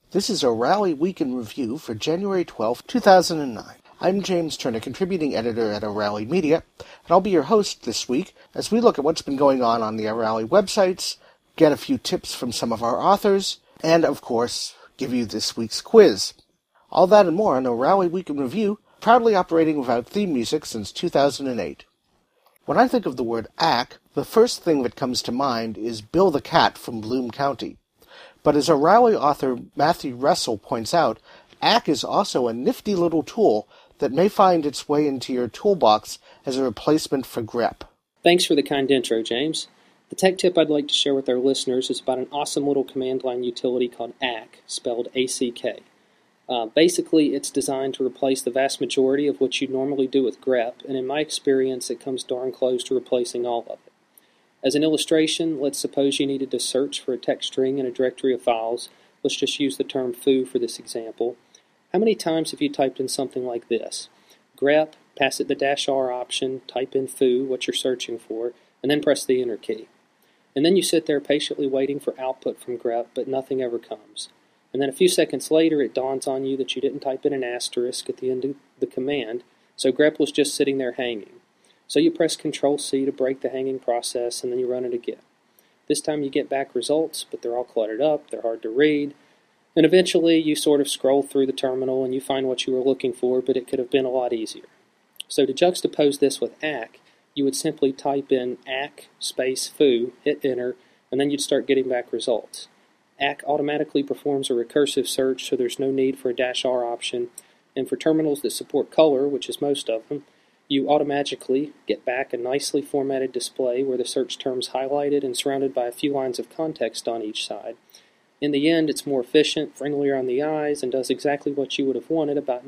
This is O'Reilly Week in Review for January 12, 2009. I'm James Turner, contributing editor at O'Reilly Media, and I'll be your host this week as we look at what's been going on the O'Reilly websites, get a few tips from some of our authors, and, of course, give you this week's quiz. All that and more on O'Reilly Week in Review, proudly operating without theme music since 2008. When I think of the word ACK, the first thing that comes to mind is Bill the Cat from Bloom County. But as O'Reilly author Matthew Russell points out, ACK is also a nifty little tool that may find its way into your toolbox as a replacement for grep. Thanks for the kind intro, James. The tech tip I'd like to share with our listeners is about an awesome little command line utility called ACK, spelled A-C-K. Basically, it's designed to replace the vast majority of what you normally do with grep, and in my experience, it comes darn close to replacing all of it. As an illustration, let's suppose you needed to search for a text string in a directory of files. Let's just use the term foo for this example. How many times have you typed in something like this? Grep, pass it the -R option, type in foo, what you're searching for, and then press the enter key. And then you sit there patiently waiting for output from grep, but nothing ever comes. And then a few seconds later, it dawns on you that you didn't type in an asterisk at the end of the command, so grep was just sitting there hanging. So you press Control-C to break the hanging process, and then you run it again. This time you get back results, but they're all cluttered up, they're hard to read, and eventually you sort of scroll through the terminal and you find what you were looking for, but it could have been a lot easier. So to juxtapose this with ACK, you would simply type in ACK space foo, hit enter, and then you'd start getting back results. ACK automatically performs a recursive search, so there's no need for a -R option, and for terminals that support color, which is most of them, you automatically get back a nicely formatted display where the search term's highlighted and surrounded by a few lines of context on each side. In the end, it's more efficient, friendlier on the eyes, and does exactly what you would have wanted about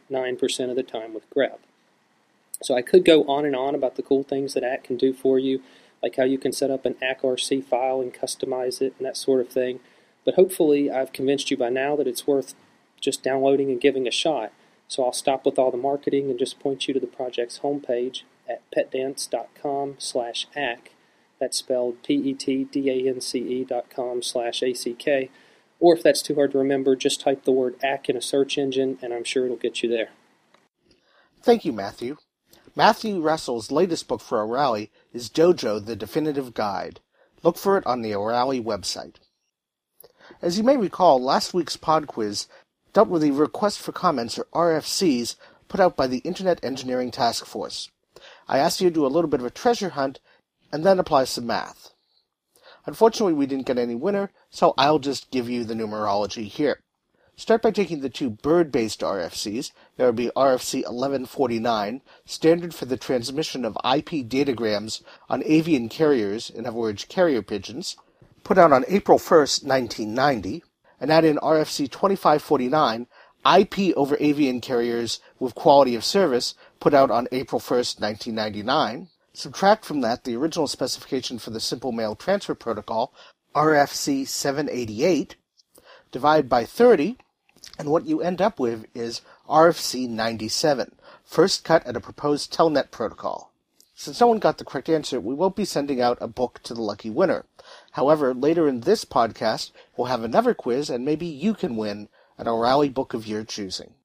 99% of the time with grep. So I could go on and on about the cool things that ACK can do for you, like how you can set up an ACK-RC file and customize it and that sort of thing, but hopefully I've convinced you by now that it's worth just downloading and giving a shot. So I'll stop with all the marketing and just point you to the project's homepage at petdance.com/ACK. That's spelled petdance.com/ACK. Or if that's too hard to remember, just type the word ACK in a search engine and I'm sure it'll get you there. Thank you, Matthew. Matthew Russell's latest book for O'Reilly is Dojo, the Definitive Guide. Look for it on the O'Reilly website. As you may recall, last week's pod quiz dealt with the request for comments, or RFCs, put out by the Internet Engineering Task Force. I asked you to do a little bit of a treasure hunt, and then apply some math. Unfortunately, we didn't get any winner, so I'll just give you the numerology here. Start by taking the two bird-based RFCs. There will be RFC 1149, standard for the transmission of IP datagrams on avian carriers, in other words, carrier pigeons, put out on April 1st, 1990, and add in RFC 2549, IP over avian carriers with quality of service, put out on April 1st, 1999. Subtract from that the original specification for the Simple Mail Transfer Protocol, RFC 788, divide by 30, and what you end up with is RFC 97, first cut at a proposed Telnet protocol. Since no one got the correct answer, we won't be sending out a book to the lucky winner. However, later in this podcast, we'll have another quiz, and maybe you can win an O'Reilly book of your choosing.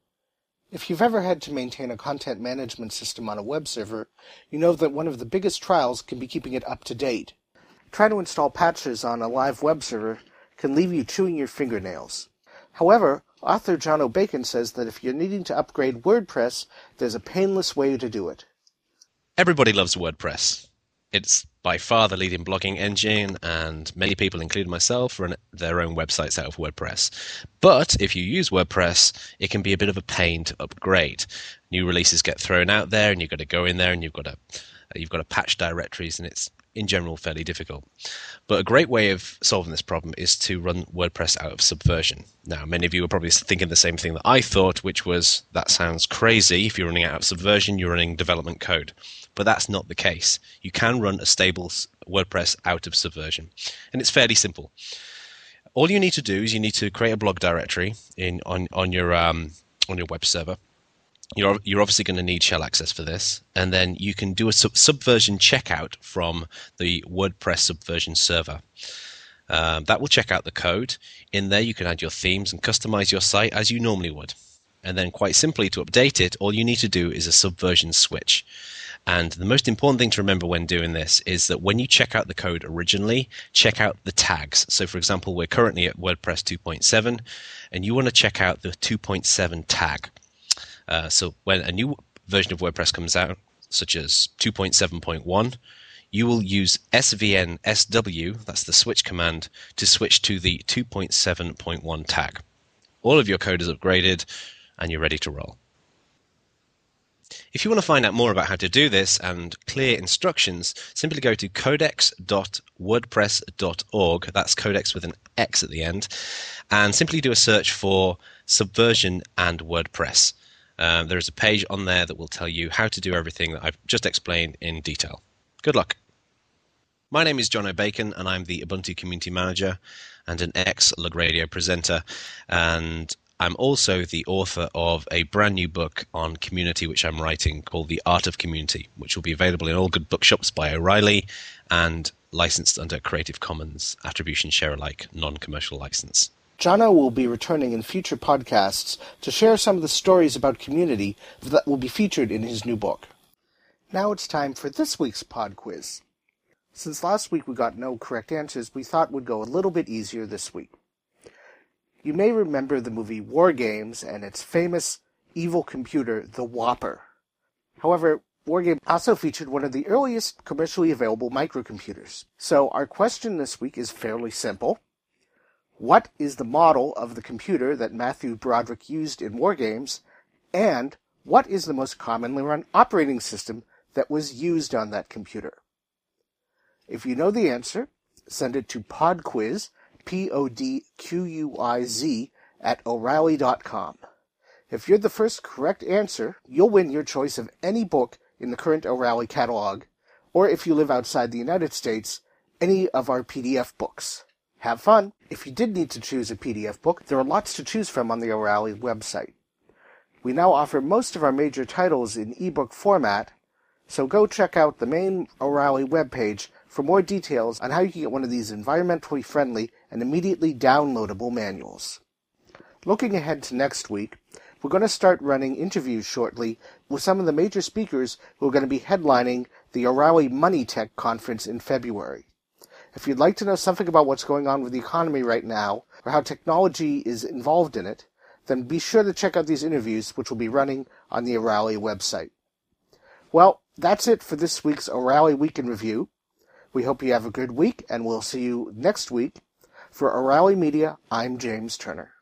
If you've ever had to maintain a content management system on a web server, you know that one of the biggest trials can be keeping it up to date. Trying to install patches on a live web server can leave you chewing your fingernails. However, author John O'Bacon says that if you're needing to upgrade WordPress, there's a painless way to do it. Everybody loves WordPress. It's by far the leading blogging engine, and many people, including myself, run their own websites out of WordPress. But if you use WordPress, it can be a bit of a pain to upgrade. New releases get thrown out there, and you've got to go in there, and you've got to patch directories, and it's in general fairly difficult. But a great way of solving this problem is to run WordPress out of Subversion. Now, many of you are probably thinking the same thing that I thought, which was, that sounds crazy. If you're running out of Subversion, you're running development code. But that's not the case. You can run a stable WordPress out of Subversion. And it's fairly simple. All you need to do is you need to create a blog directory on your web server. You're obviously going to need shell access for this, and then you can do a Subversion checkout from the WordPress Subversion server. That will check out the code. In there, you can add your themes and customize your site as you normally would. And then quite simply, to update it, all you need to do is a subversion switch. And the most important thing to remember when doing this is that when you check out the code originally, check out the tags. So for example, we're currently at WordPress 2.7, and you want to check out the 2.7 tag. So when a new version of WordPress comes out, such as 2.7.1, you will use svn sw, that's the switch command, to switch to the 2.7.1 tag. All of your code is upgraded, and you're ready to roll. If you want to find out more about how to do this and clear instructions, simply go to codex.wordpress.org, that's codex with an X at the end, and simply do a search for Subversion and WordPress. There is a page on there that will tell you how to do everything that I've just explained in detail. Good luck. My name is John O'Bacon, and I'm the Ubuntu Community Manager and an ex-Lug Radio presenter, and I'm also the author of a brand new book on community which I'm writing called The Art of Community, which will be available in all good bookshops by O'Reilly and licensed under Creative Commons Attribution Share Alike non-commercial license. Jono will be returning in future podcasts to share some of the stories about community that will be featured in his new book. Now it's time for this week's pod quiz. Since last week we got no correct answers, we thought we'd go a little bit easier this week. You may remember the movie War Games and its famous evil computer, the Whopper. However, War Games also featured one of the earliest commercially available microcomputers. So our question this week is fairly simple. What is the model of the computer that Matthew Broderick used in War Games, and what is the most commonly run operating system that was used on that computer? If you know the answer, send it to podquiz, PODQUIZ, at O'Reilly.com. If you're the first correct answer, you'll win your choice of any book in the current O'Reilly catalog, or if you live outside the United States, any of our PDF books. Have fun! If you did need to choose a PDF book, there are lots to choose from on the O'Reilly website. We now offer most of our major titles in ebook format, so go check out the main O'Reilly webpage for more details on how you can get one of these environmentally friendly and immediately downloadable manuals. Looking ahead to next week, we're going to start running interviews shortly with some of the major speakers who are going to be headlining the O'Reilly Money Tech Conference in February. If you'd like to know something about what's going on with the economy right now, or how technology is involved in it, then be sure to check out these interviews, which will be running on the O'Reilly website. Well, that's it for this week's O'Reilly Week in Review. We hope you have a good week, and we'll see you next week. For O'Reilly Media, I'm James Turner.